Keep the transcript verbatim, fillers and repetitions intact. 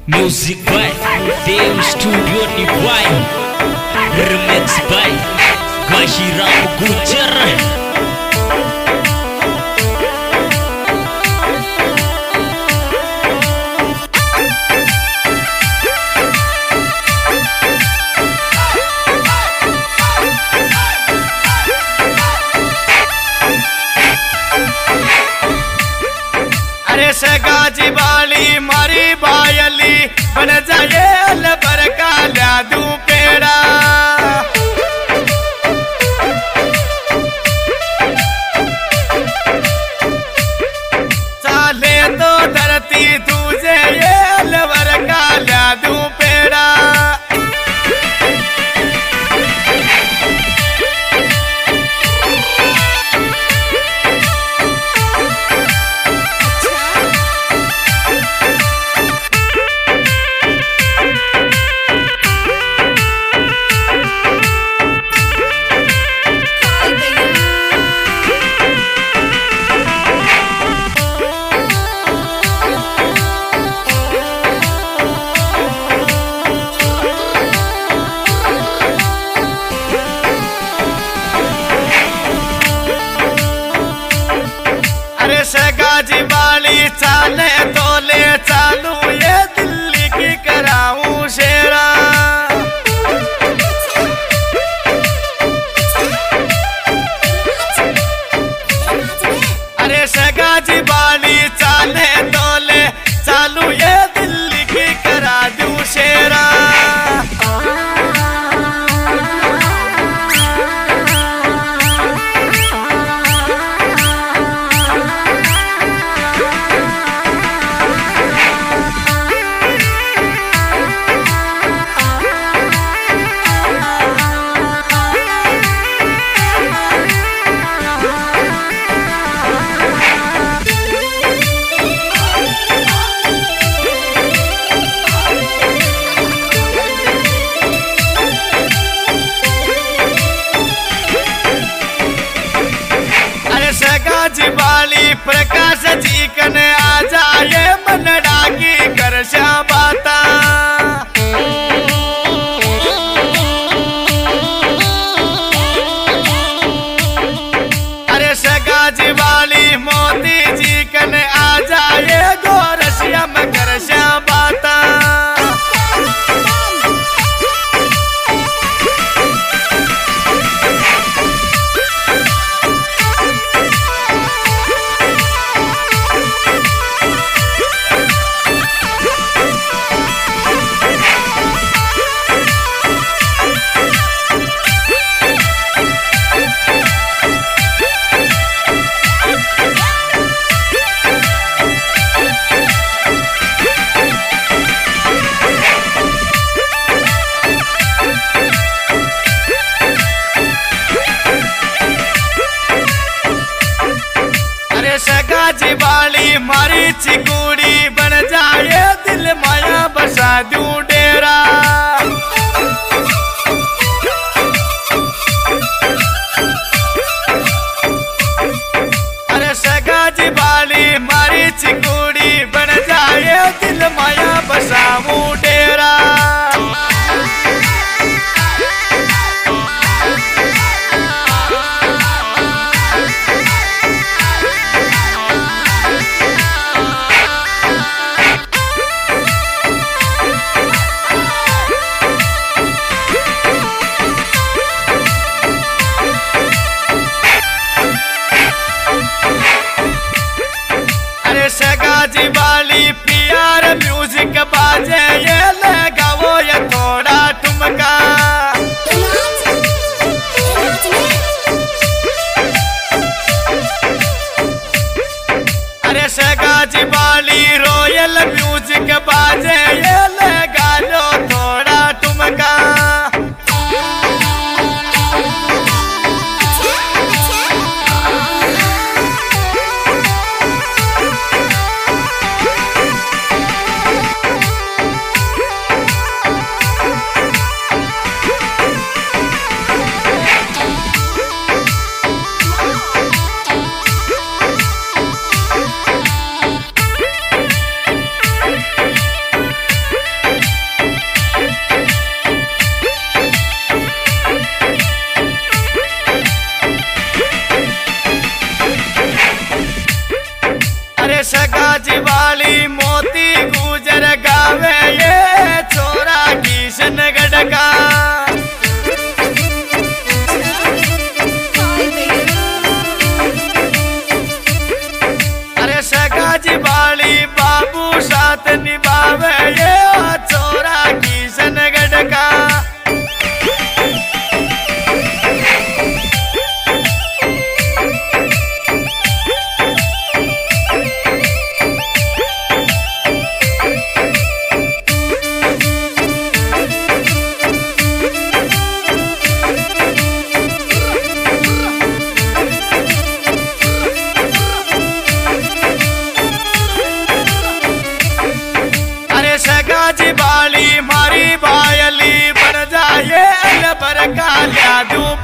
Music by Dev Studio Divine, remix by Gashiram Gujar. अरे सगाजी वाली मारी बायली बन जाए लबर का लादू पेड़ा चाले तो धरती तुझे ये लबर का लादू पेड़ा सगाजी वाली चाले तोले चालू ये दिल्ली की कराऊं शेरा अरे सगाजी वाली चाले तोले चालू ये दिल्ली की करा दूं शेरा वाली प्रकाश जी कने आ जाए मन डाकी कर बाता अरे सगाजी वाली मोती जी कने आ जाए गोरसिया में कर बाता सगाजी वाली मारी चिकुड़ी बन जाए दिल माया बसा दूं डेरा अरे सगाजी वाली मारी चिकुड़ी बन जाए दिल माया बसाऊं डेरा साथ निभावे ये छोरा किशनगढ़ का। सगाजी बाली मारी बायली बन जाए अल पर का लिया दूं